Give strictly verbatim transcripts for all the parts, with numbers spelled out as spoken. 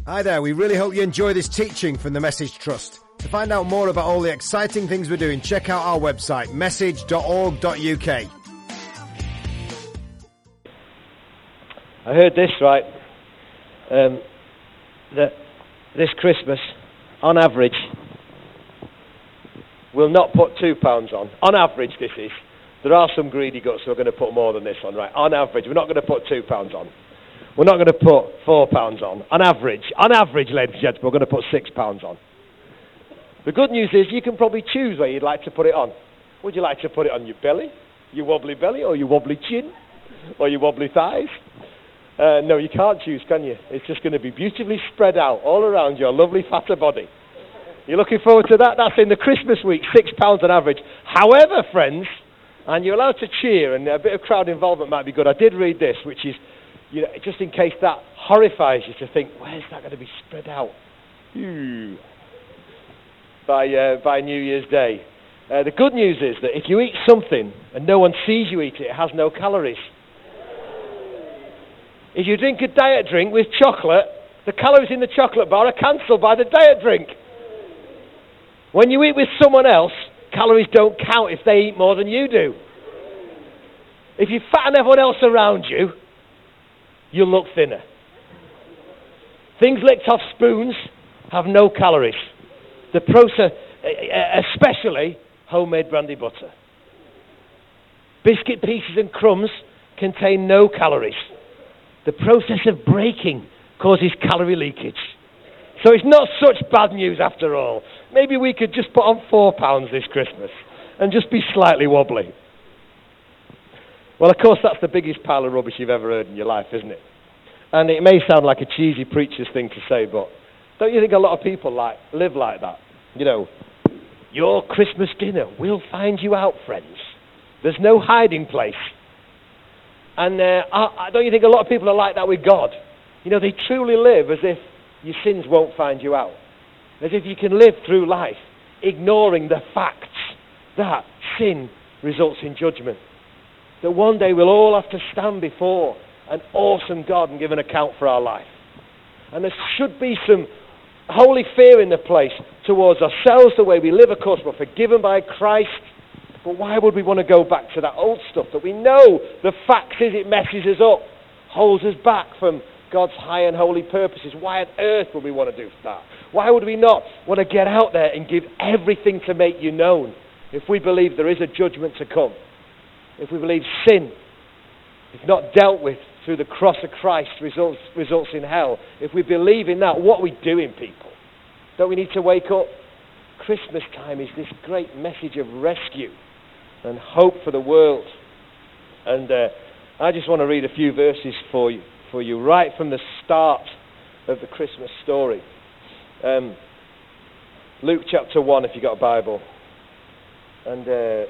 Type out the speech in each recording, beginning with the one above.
Hi there, we really hope you enjoy this teaching from the Message Trust. To find out more about all the exciting things we're doing, check out our website, message dot org dot U K. I heard this, right, um, that this Christmas, on average, we'll not put two pounds on. On average, this is. There are some greedy guts who are going to put more than this on, right? On average, we're not going to put two pounds on. We're not going to put four pounds on. On average, on average, ladies and gentlemen, we're going to put six pounds on. The good news is you can probably choose where you'd like to put it on. Would you like to put it on your belly, your wobbly belly, or your wobbly chin, or your wobbly thighs? Uh, no, you can't choose, can you? It's just going to be beautifully spread out all around your lovely fatter body. You're looking forward to that? That's in the Christmas week, six pounds on average. However, friends, and you're allowed to cheer, and a bit of crowd involvement might be good. I did read this, which is, you know, just in case that horrifies you to think, where's that going to be spread out? Ooh. By, uh, by New Year's Day. Uh, the good news is that if you eat something and no one sees you eat it, it has no calories. If you drink a diet drink with chocolate, the calories in the chocolate bar are cancelled by the diet drink. When you eat with someone else, calories don't count if they eat more than you do. If you fatten everyone else around you, you'll look thinner. Things licked off spoons have no calories. The process, especially homemade brandy butter. Biscuit pieces and crumbs contain no calories. The process of breaking causes calorie leakage. So it's not such bad news after all. Maybe we could just put on four pounds this Christmas and just be slightly wobbly. Well, of course, that's the biggest pile of rubbish you've ever heard in your life, isn't it? And it may sound like a cheesy preacher's thing to say, but don't you think a lot of people like live like that? You know, your Christmas dinner will find you out, friends. There's no hiding place. And uh, I, I, don't you think a lot of people are like that with God? You know, they truly live as if your sins won't find you out. As if you can live through life ignoring the facts that sin results in judgment. That one day we'll all have to stand before an awesome God and give an account for our life. And there should be some holy fear in the place towards ourselves, the way we live. Of course, we're forgiven by Christ. But why would we want to go back to that old stuff that we know the fact is it messes us up, holds us back from God's high and holy purposes? Why on earth would we want to do that? Why would we not want to get out there and give everything to make you known if we believe there is a judgment to come? If we believe sin, if not dealt with through the cross of Christ, results, results in hell. If we believe in that, what are we doing, people? Don't we need to wake up? Christmas time is this great message of rescue and hope for the world. And uh, I just want to read a few verses for you, for you right from the start of the Christmas story. Um, Luke chapter one, if you've got a Bible, and uh,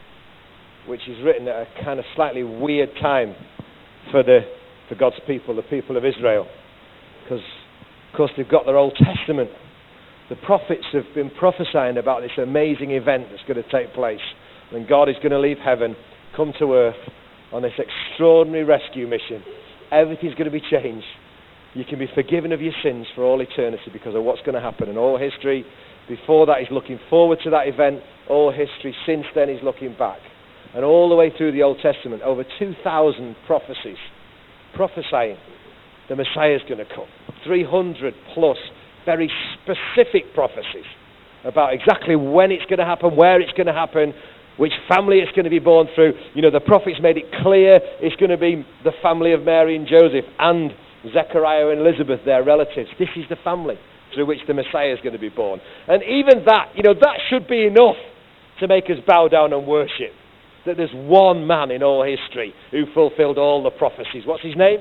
which is written at a kind of slightly weird time for the for God's people, the people of Israel, because of course they've got their Old Testament. The prophets have been prophesying about this amazing event that's going to take place, when God is going to leave heaven, come to earth on this extraordinary rescue mission. Everything's going to be changed. You can be forgiven of your sins for all eternity because of what's going to happen. And all history before that is looking forward to that event. All history since then is looking back. And all the way through the Old Testament, over two thousand prophecies prophesying the Messiah is going to come. three hundred plus very specific prophecies about exactly when it's going to happen, where it's going to happen, which family it's going to be born through. You know, the prophets made it clear it's going to be the family of Mary and Joseph and Zechariah and Elizabeth, their relatives. This is the family through which the Messiah is going to be born. And even that, you know, that should be enough to make us bow down and worship. That there's one man in all history who fulfilled all the prophecies. What's his name?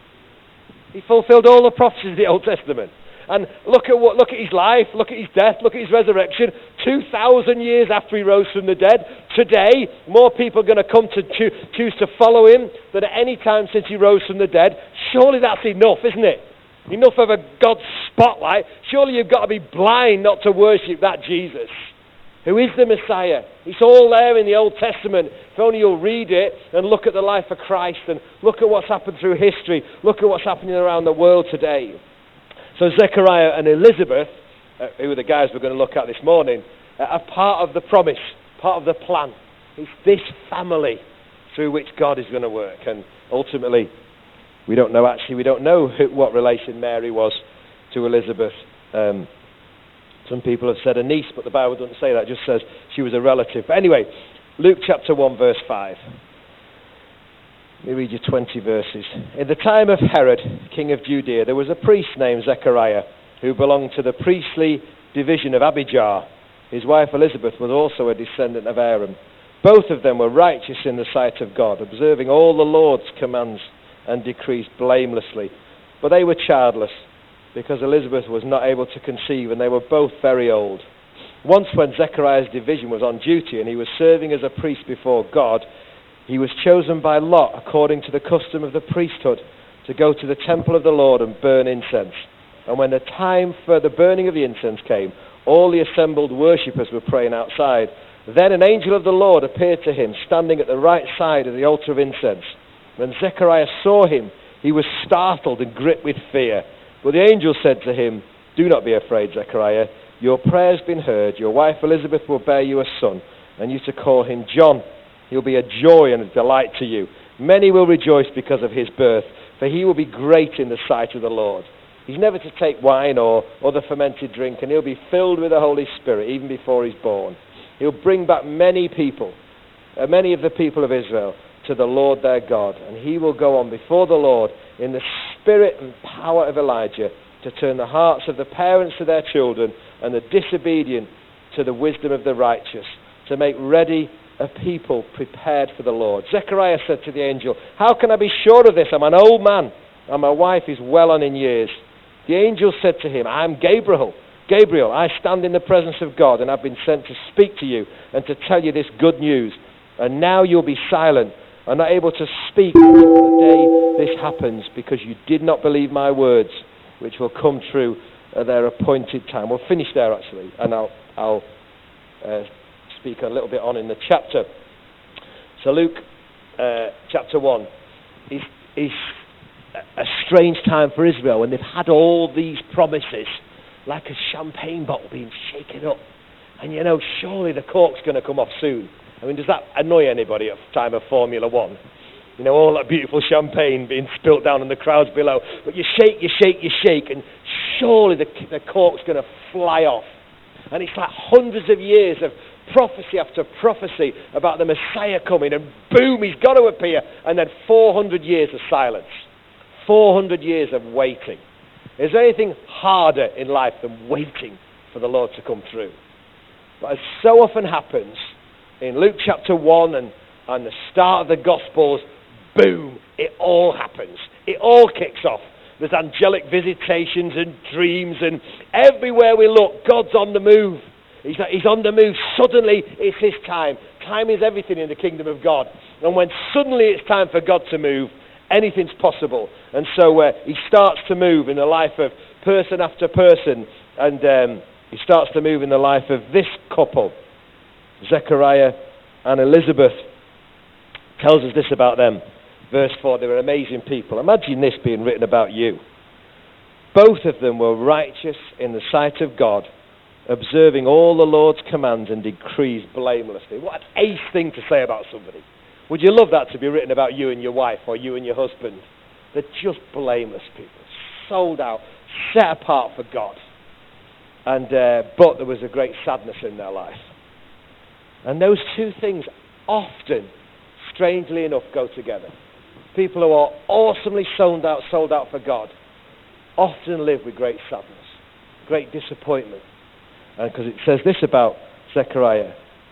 He fulfilled all the prophecies of the Old Testament. And look at what, look at his life, look at his death, look at his resurrection. Two thousand years after he rose from the dead, today more people are going to come to choo- choose to follow him than at any time since he rose from the dead. Surely that's enough, isn't it? Enough of a God spotlight. Surely you've got to be blind not to worship that Jesus, who is the Messiah. It's all there in the Old Testament. If only you'll read it and look at the life of Christ and look at what's happened through history. Look at what's happening around the world today. So Zechariah and Elizabeth, uh, who are the guys we're going to look at this morning, uh, are part of the promise, part of the plan. It's this family through which God is going to work. And ultimately, we don't know actually, we don't know who, what relation Mary was to Elizabeth. Um, some people have said a niece, but the Bible doesn't say that. It just says she was a relative. But anyway, Luke chapter one, verse five. Let me read you twenty verses. In the time of Herod, king of Judea, there was a priest named Zechariah, who belonged to the priestly division of Abijah. His wife Elizabeth was also a descendant of Aaron. Both of them were righteous in the sight of God, observing all the Lord's commands and decrees blamelessly. But they were childless, because Elizabeth was not able to conceive, and they were both very old. Once when Zechariah's division was on duty, and he was serving as a priest before God, he was chosen by lot, according to the custom of the priesthood, to go to the temple of the Lord and burn incense. And when the time for the burning of the incense came, all the assembled worshippers were praying outside. Then an angel of the Lord appeared to him, standing at the right side of the altar of incense. When Zechariah saw him, he was startled and gripped with fear. But the angel said to him, "Do not be afraid, Zechariah. Your prayer has been heard. Your wife Elizabeth will bear you a son, and you to call him John. He'll be a joy and a delight to you. Many will rejoice because of his birth, for he will be great in the sight of the Lord. He's never to take wine or other fermented drink, and he'll be filled with the Holy Spirit even before he's born. He'll bring back many people, uh, many of the people of Israel, to the Lord their God, and he will go on before the Lord in the spirit and power of Elijah, to turn the hearts of the parents to their children and the disobedient to the wisdom of the righteous, to make ready a people prepared for the Lord." Zechariah said to the angel, "How can I be sure of this? I'm an old man, and my wife is well on in years." The angel said to him, "I am Gabriel. Gabriel, I stand in the presence of God, and I've been sent to speak to you and to tell you this good news. And now you'll be silent and not able to speak until the day this happens, because you did not believe my words, which will come true at their appointed time." We'll finish there, actually, and I'll, I'll uh, speak a little bit on in the chapter. So Luke uh, chapter one is, is a strange time for Israel, when they've had all these promises, like a champagne bottle being shaken up. And you know, surely the cork's going to come off soon. I mean, does that annoy anybody at the time of Formula One? You know, all that beautiful champagne being spilt down in the crowds below. But you shake, you shake, you shake, and surely the, the cork's going to fly off. And it's like hundreds of years of prophecy after prophecy about the Messiah coming, and boom, he's got to appear. And then four hundred years of silence. four hundred years of waiting. Is there anything harder in life than waiting for the Lord to come through? But as so often happens, in Luke chapter one and, and the start of the Gospels, boom, it all happens. It all kicks off. There's angelic visitations and dreams, and everywhere we look, God's on the move. He's, he's on the move. Suddenly, it's his time. Time is everything in the kingdom of God. And when suddenly it's time for God to move, anything's possible. And so uh, he starts to move in the life of person after person, and um, he starts to move in the life of this couple, Zechariah and Elizabeth. Tells us this about them. Verse four, they were amazing people. Imagine this being written about you. Both of them were righteous in the sight of God, observing all the Lord's commands and decrees blamelessly. What an ace thing to say about somebody. Would you love that to be written about you and your wife, or you and your husband? They're just blameless people, sold out, set apart for God. And uh, but there was a great sadness in their life. And those two things often, strangely enough, go together. People who are awesomely sold out, sold out for God, often live with great sadness, great disappointment. And because it says this about Zechariah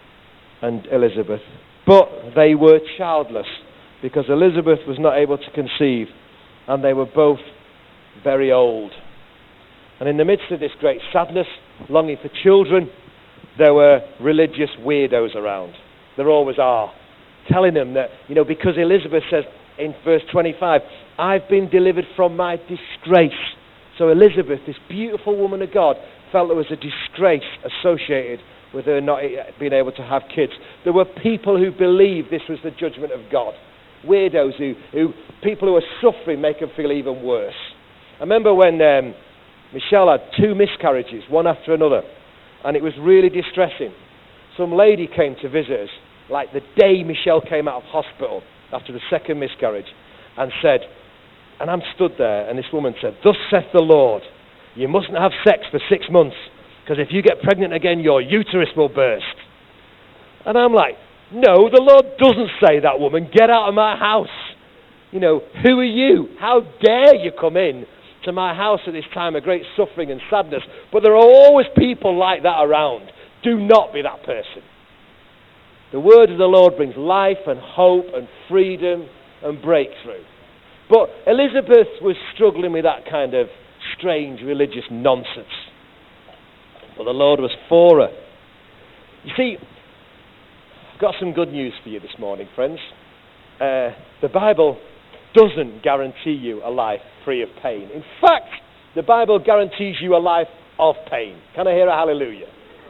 and Elizabeth: but they were childless, because Elizabeth was not able to conceive, and they were both very old. And in the midst of this great sadness, longing for children, there were religious weirdos around. There always are. Telling them that, you know, because Elizabeth says in verse twenty-five, "I've been delivered from my disgrace." So Elizabeth, this beautiful woman of God, felt there was a disgrace associated with her not being able to have kids. There were people who believed this was the judgment of God. Weirdos who, who people who are suffering make them feel even worse. I remember when um, Michelle had two miscarriages, one after another, and it was really distressing. Some lady came to visit us, like the day Michelle came out of hospital after the second miscarriage, and said, and I'm stood there, and this woman said, "Thus saith the Lord, you mustn't have sex for six months, because if you get pregnant again, your uterus will burst." And I'm like, no, the Lord doesn't say that, woman. Get out of my house. You know, who are you? How dare you come in to my house at this time of great suffering and sadness? But there are always people like that around. Do not be that person. The word of the Lord brings life and hope and freedom and breakthrough. But Elizabeth was struggling with that kind of strange religious nonsense. But the Lord was for her. You see, I've got some good news for you this morning, friends. Uh, the Bible doesn't guarantee you a life free of pain. In fact, the Bible guarantees you a life of pain. Can I hear a hallelujah?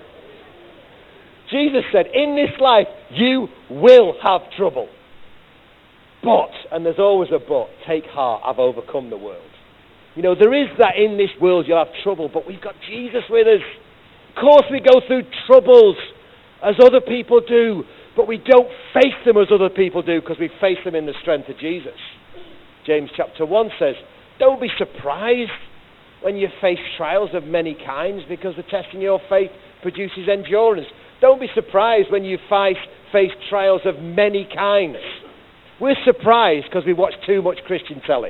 Jesus said, in this life, you will have trouble. But, and there's always a but, take heart, I've overcome the world. You know, there is that in this world you'll have trouble, but we've got Jesus with us. Of course we go through troubles as other people do, but we don't face them as other people do because we face them in the strength of Jesus. James chapter one says, don't be surprised when you face trials of many kinds, because the testing your faith produces endurance. Don't be surprised when you face, face trials of many kinds. We're surprised because we watch too much Christian telly.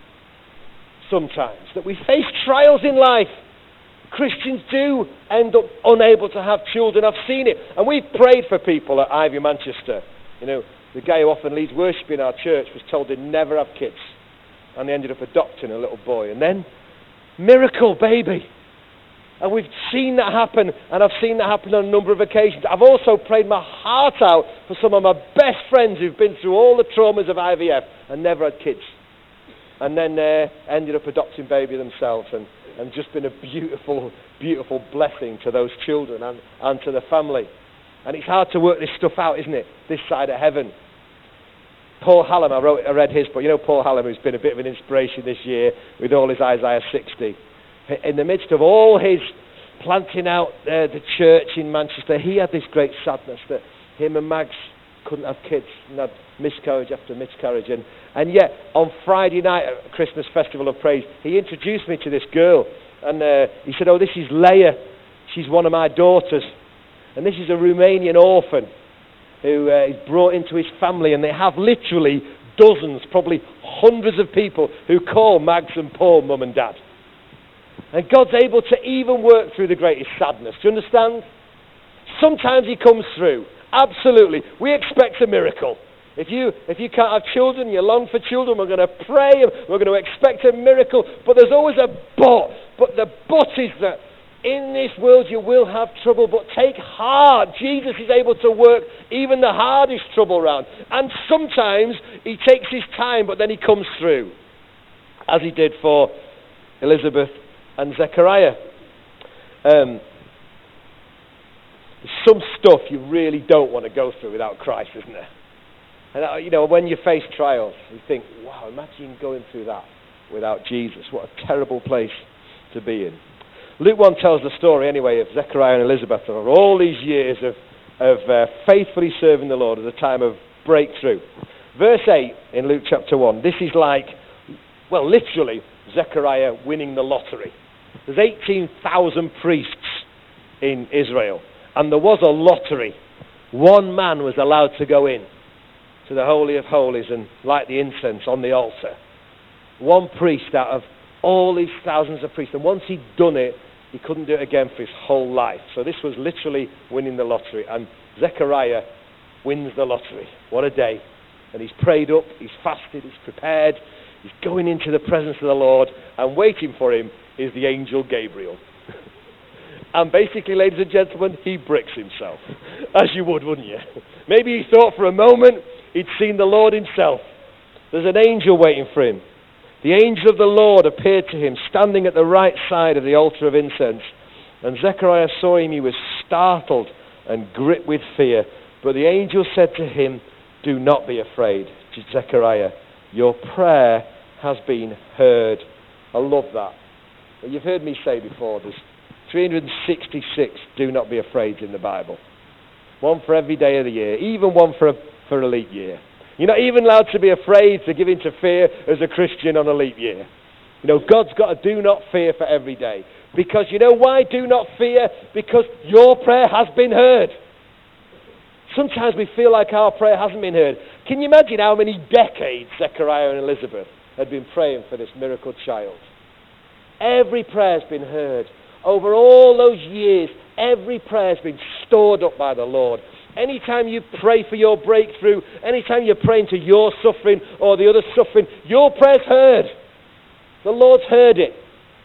Sometimes that we face trials in life. Christians do end up unable to have children. I've seen it. And we've prayed for people at Ivy Manchester. You know, the guy who often leads worship in our church was told they'd never have kids. And they ended up adopting a little boy. And then, miracle baby. And we've seen that happen. And I've seen that happen on a number of occasions. I've also prayed my heart out for some of my best friends who've been through all the traumas of I V F and never had kids. And then uh, ended up adopting baby themselves, and, and just been a beautiful, beautiful blessing to those children and, and to the family. And it's hard to work this stuff out, isn't it? This side of heaven. Paul Hallam, I, wrote, I read his book. You know Paul Hallam, who's been a bit of an inspiration this year with all his Isaiah sixty. In the midst of all his planting out uh, the church in Manchester, he had this great sadness that him and Mags couldn't have kids and had miscarriage after miscarriage. And, and yet, on Friday night at Christmas Festival of Praise, he introduced me to this girl. And uh, he said, oh, this is Leia. She's one of my daughters. And this is a Romanian orphan who uh, is brought into his family. And they have literally dozens, probably hundreds of people who call Mags and Paul mum and dad. And God's able to even work through the greatest sadness. Do you understand? Sometimes he comes through. Absolutely. We expect a miracle. If you if you can't have children, you long for children, we're going to pray, we're going to expect a miracle. But there's always a but. But the but is that in this world you will have trouble, but take heart. Jesus is able to work even the hardest trouble around. And sometimes he takes his time, but then he comes through, as he did for Elizabeth and Zechariah. Um, some stuff you really don't want to go through without Christ, isn't there? And uh, you know, when you face trials, you think, wow, imagine going through that without Jesus. What a terrible place to be in. Luke one tells the story anyway of Zechariah and Elizabeth over all these years of, of uh, faithfully serving the Lord at a time of breakthrough. Verse eight in Luke chapter one, this is like, well, literally, Zechariah winning the lottery. There's eighteen thousand priests in Israel, and there was a lottery. One man was allowed to go in to the Holy of Holies and light the incense on the altar. One priest out of all these thousands of priests. And once he'd done it, he couldn't do it again for his whole life. So this was literally winning the lottery. And Zechariah wins the lottery. What a day. And he's prayed up, he's fasted, he's prepared. He's going into the presence of the Lord, and waiting for him is the angel Gabriel. And basically, ladies and gentlemen, he bricks himself. As you would, wouldn't you? Maybe he thought for a moment he'd seen the Lord himself. There's an angel waiting for him. The angel of the Lord appeared to him, standing at the right side of the altar of incense. And Zechariah saw him. He was startled and gripped with fear. But the angel said to him, do not be afraid, Zechariah. Your prayer has been heard. I love that. Well, you've heard me say before, there's three hundred sixty-six do not be afraid in the Bible. One for every day of the year, even one for a, for a leap year. You're not even allowed to be afraid to give in to fear as a Christian on a leap year. You know, God's got a do not fear for every day. Because you know why do not fear? Because your prayer has been heard. Sometimes we feel like our prayer hasn't been heard. Can you imagine how many decades Zechariah and Elizabeth had been praying for this miracle child? Every prayer has been heard. Over all those years, every prayer has been stored up by the Lord. Anytime you pray for your breakthrough, anytime you're praying to your suffering or the other suffering, your prayer's heard. The Lord's heard it.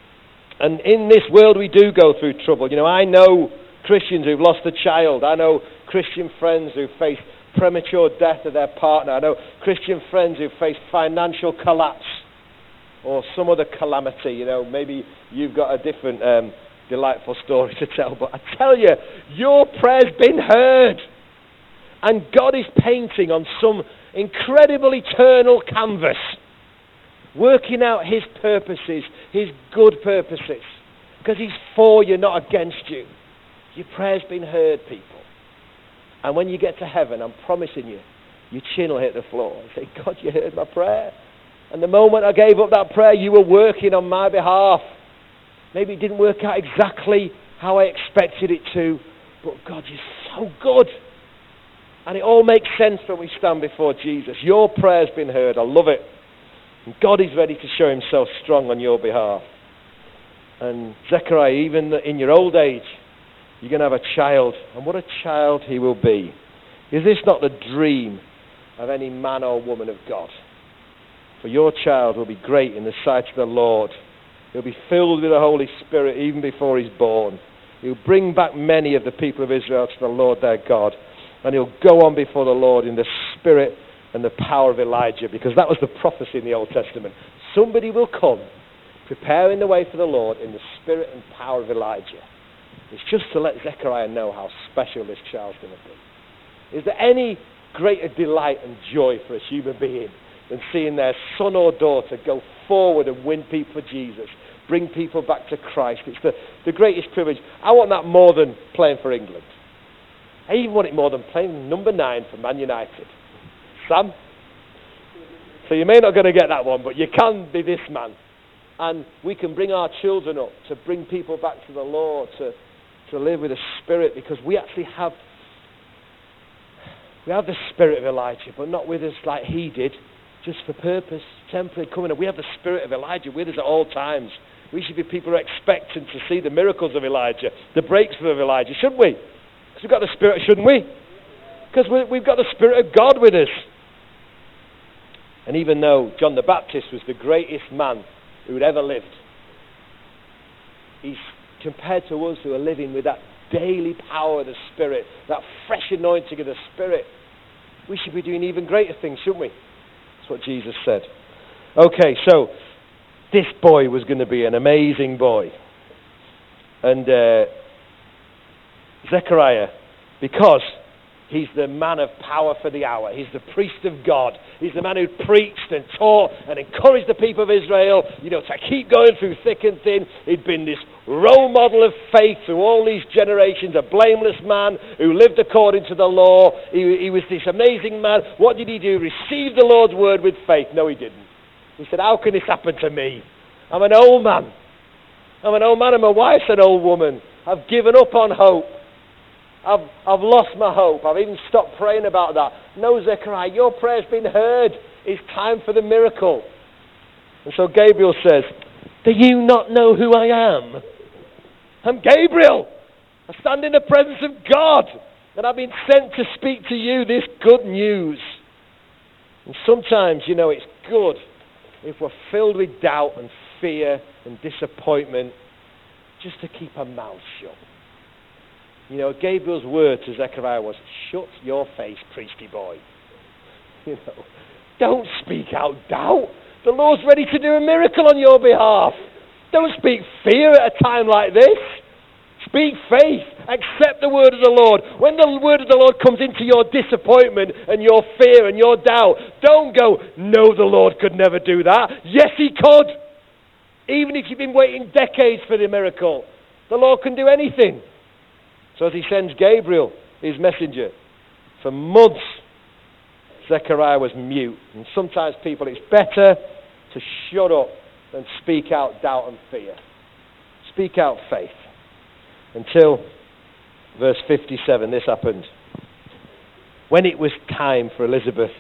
And in this world we do go through trouble. You know, I know Christians who've lost a child. I know Christian friends who face premature death of their partner. I know Christian friends who face financial collapse or some other calamity. You know, maybe you've got a different um, delightful story to tell. But I tell you, your prayer's been heard. And God is painting on some incredible eternal canvas, working out his purposes, his good purposes, because he's for you, not against you. Your prayer's been heard, people. And when you get to heaven, I'm promising you, your chin will hit the floor and say, God, you heard my prayer. And the moment I gave up that prayer, you were working on my behalf. Maybe it didn't work out exactly how I expected it to, but God, you're so good. And it all makes sense when we stand before Jesus. Your prayer's been heard. I love it. And God is ready to show himself strong on your behalf. And Zechariah, even in your old age, you're going to have a child. And what a child he will be. Is this not the dream of any man or woman of God? For your child will be great in the sight of the Lord. He'll be filled with the Holy Spirit even before he's born. He'll bring back many of the people of Israel to the Lord their God. And he'll go on before the Lord in the spirit and the power of Elijah, because that was the prophecy in the Old Testament. Somebody will come preparing the way for the Lord in the spirit and power of Elijah. It's just to let Zechariah know how special this child's going to be. Is there any greater delight and joy for a human being than seeing their son or daughter go forward and win people for Jesus, bring people back to Christ? It's the, the greatest privilege. I want that more than playing for England. I even want it more than playing number nine for Man United. Sam? So you may not going to get that one, but you can be this man. And we can bring our children up to bring people back to the Lord, to, to live with the Spirit, because we actually have we have the Spirit of Elijah, but not with us like he did, just for purpose, temporary coming up. We have the Spirit of Elijah with us at all times. We should be people who are expectant to see the miracles of Elijah, the breakthrough of Elijah, shouldn't we? Because we've got the Spirit, shouldn't we? Because we've got the Spirit of God with us. And even though John the Baptist was the greatest man who'd ever lived, he's compared to us who are living with that daily power of the Spirit, that fresh anointing of the Spirit. We should be doing even greater things, shouldn't we? That's what Jesus said. Okay, so this boy was going to be an amazing boy. And uh, Zechariah, because he's the man of power for the hour. He's the priest of God. He's the man who preached and taught and encouraged the people of Israel, you know, to keep going through thick and thin. He'd been this role model of faith through all these generations, a blameless man who lived according to the law. He, he was this amazing man. What did he do? Receive the Lord's word with faith. No, he didn't. He said, how can this happen to me? I'm an old man. I'm an old man and my wife's an old woman. I've given up on hope. I've, I've lost my hope. I've even stopped praying about that. No, Zechariah, your prayer's been heard. It's time for the miracle. And so Gabriel says, do you not know who I am? I'm Gabriel. I stand in the presence of God. And I've been sent to speak to you this good news. And sometimes, you know, it's good if we're filled with doubt and fear and disappointment just to keep our mouths shut. You know, Gabriel's word to Zechariah was, shut your face, priesty boy. You know, don't speak out doubt. The Lord's ready to do a miracle on your behalf. Don't speak fear at a time like this. Speak faith. Accept the word of the Lord. When the word of the Lord comes into your disappointment and your fear and your doubt, don't go, no, the Lord could never do that. Yes, he could. Even if you've been waiting decades for the miracle, the Lord can do anything. So as he sends Gabriel, his messenger, for months, Zechariah was mute. And sometimes people, it's better to shut up than speak out doubt and fear. Speak out faith. Until verse fifty-seven, this happened. When it was time for Elizabeth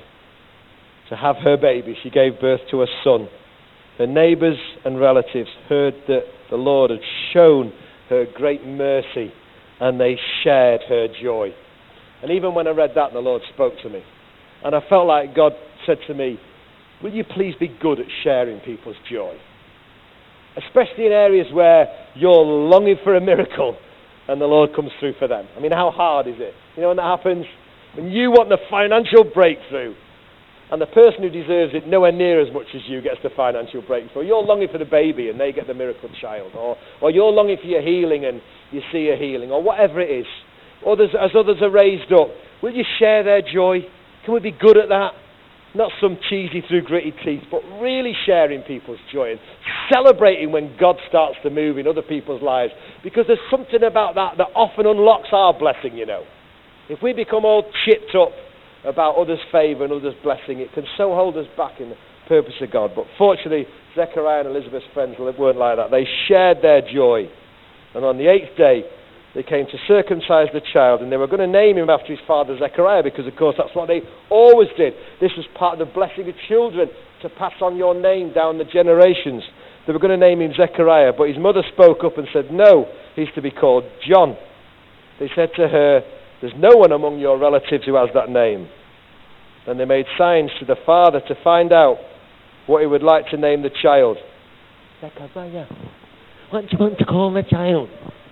to have her baby, she gave birth to a son. Her neighbors and relatives heard that the Lord had shown her great mercy, and they shared her joy. And even when I read that, the Lord spoke to me. And I felt like God said to me, will you please be good at sharing people's joy? Especially in areas where you're longing for a miracle and the Lord comes through for them. I mean, how hard is it? You know when that happens? When you want the financial breakthrough and the person who deserves it nowhere near as much as you gets the financial breakthrough. You're longing for the baby and they get the miracle child. Or, or you're longing for your healing and you see a healing. Or whatever it is. Others, as others are raised up, will you share their joy? Can we be good at that? Not some cheesy through gritty teeth, but really sharing people's joy and celebrating when God starts to move in other people's lives. Because there's something about that that often unlocks our blessing, you know. If we become all chipped up about others' favour and others' blessing, it can so hold us back in the purpose of God. But fortunately, Zechariah and Elizabeth's friends weren't like that. They shared their joy. And on the eighth day, they came to circumcise the child, and they were going to name him after his father Zechariah, because of course that's what they always did. This was part of the blessing of children, to pass on your name down the generations. They were going to name him Zechariah, but his mother spoke up and said, no, he's to be called John. They said to her, there's no one among your relatives who has that name. Then they made signs to the father to find out what he would like to name the child. Zechariah, what do you want to call the child?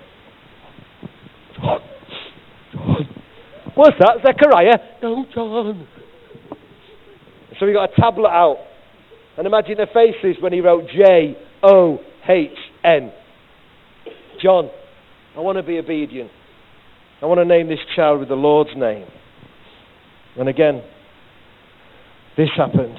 John. John. What's that, Zechariah? No, John. So he got a tablet out. And imagine their faces when he wrote J O H N. John, I want to be obedient. I want to name this child with the Lord's name. And again, this happened.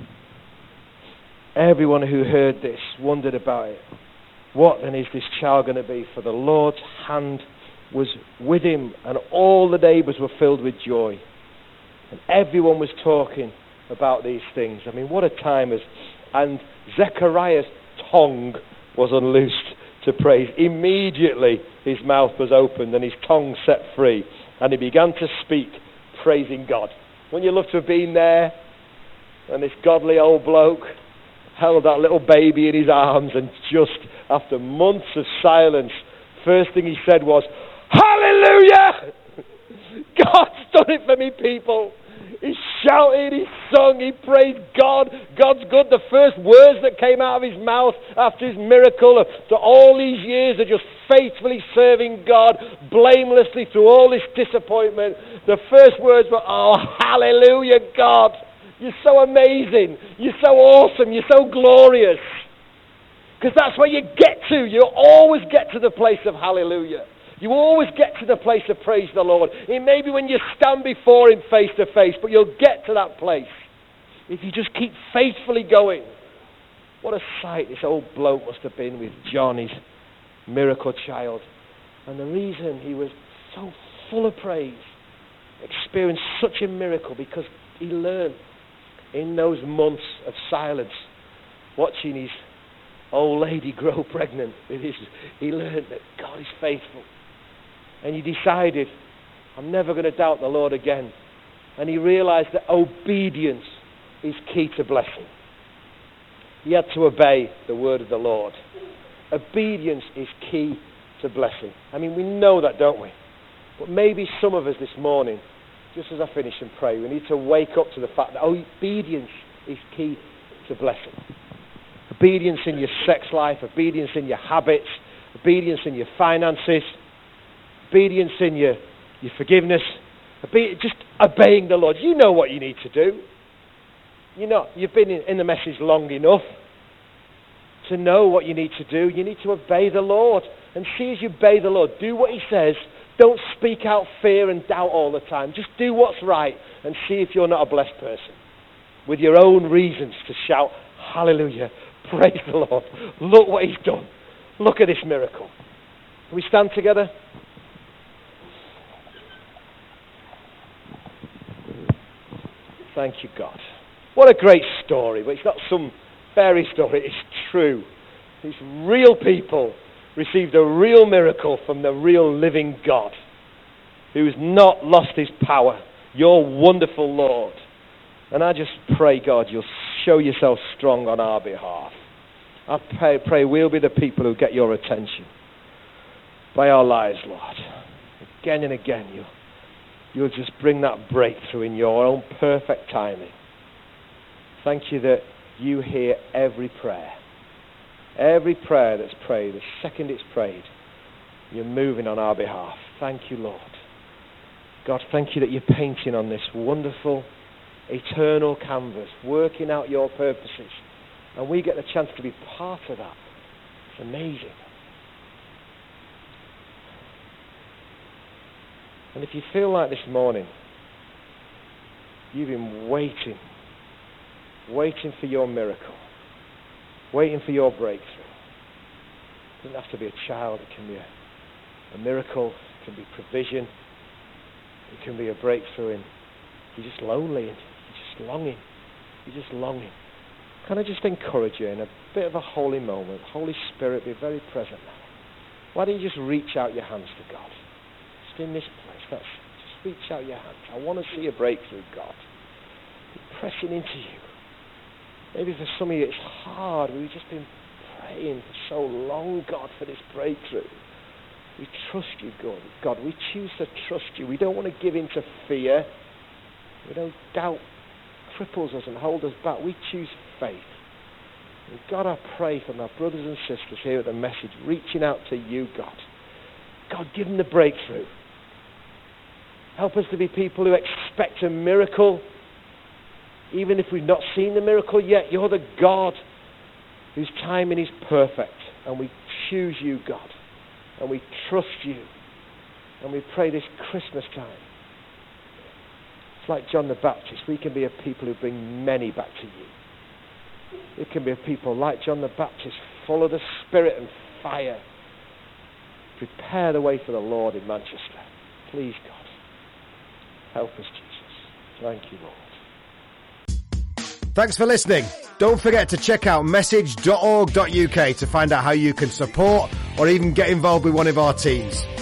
Everyone who heard this wondered about it. What then is this child going to be? For the Lord's hand was with him, and all the neighbours were filled with joy. And everyone was talking about these things. I mean, what a time is. And Zechariah's tongue was unloosed to praise. Immediately his mouth was opened and his tongue set free, and he began to speak, praising God. Wouldn't you love to have been there? And this godly old bloke held that little baby in his arms, and just after months of silence, first thing he said was, hallelujah! God's done it for me, people. He shouted, he sung, he praised God. God's good. The first words that came out of his mouth after his miracle, after all these years of just faithfully serving God, blamelessly through all this disappointment, the first words were, oh, hallelujah, God. You're so amazing. You're so awesome. You're so glorious. Because that's where you get to. You always get to the place of hallelujah. You always get to the place of praise the Lord. It may be when you stand before him face to face, but you'll get to that place if you just keep faithfully going. What a sight this old bloke must have been with John, his miracle child. And the reason he was so full of praise, experienced such a miracle, because he learned in those months of silence, watching his old lady grow pregnant with his, he learned that God is faithful. And he decided, I'm never going to doubt the Lord again. And he realized that obedience is key to blessing. He had to obey the word of the Lord. Obedience is key to blessing. I mean, we know that, don't we? But maybe some of us this morning, just as I finish and pray, we need to wake up to the fact that obedience is key to blessing. Obedience in your sex life, obedience in your habits, obedience in your finances, obedience in your, your forgiveness, obe- just obeying the Lord. You know what you need to do. You know, you've been in, in the message long enough to know what you need to do. You need to obey the Lord. And see as you obey the Lord, do what he says. Don't speak out fear and doubt all the time. Just do what's right and see if you're not a blessed person with your own reasons to shout, hallelujah, Praise the Lord. Look what he's done. Look at this miracle. Can we stand together? Thank you, God. What a great story. But it's not some fairy story. It's true. These real people received a real miracle from the real living God, who's not lost his power, your wonderful Lord. And I just pray, God, you'll show yourself strong on our behalf. I pray, pray we'll be the people who get your attention by our lives, Lord. Again and again, you'll, you'll just bring that breakthrough in your own perfect timing. Thank you that you hear every prayer. Every prayer that's prayed, the second it's prayed, you're moving on our behalf. Thank you, Lord. God, thank you that you're painting on this wonderful, eternal canvas, working out your purposes. And we get the chance to be part of that. It's amazing. And if you feel like this morning, you've been waiting, waiting for your miracle, waiting for your breakthrough. It doesn't have to be a child. It can be a, a miracle. It can be provision. It can be a breakthrough in you're just lonely and you're just longing. You're just longing. Can I just encourage you in a bit of a holy moment? Holy Spirit, be very present now. Why don't you just reach out your hands to God? Just in this place. That's, just reach out your hands. I want to see a breakthrough, God. Be pressing into you. Maybe for some of you it's hard. We've just been praying for so long, God, for this breakthrough. We trust you, God. God, we choose to trust you. We don't want to give in to fear. We don't doubt cripples us and hold us back. We choose faith. And God, I pray for my brothers and sisters here at the message, reaching out to you, God. God, give them the breakthrough. Help us to be people who expect a miracle. Even if we've not seen the miracle yet, you're the God whose timing is perfect. And we choose you, God. And we trust you. And we pray this Christmas time. It's like John the Baptist. We can be a people who bring many back to you. We can be a people like John the Baptist, full of the Spirit and fire. Prepare the way for the Lord in Manchester. Please, God. Help us, Jesus. Thank you, Lord. Thanks for listening. Don't forget to check out message dot org dot U K to find out how you can support or even get involved with one of our teams.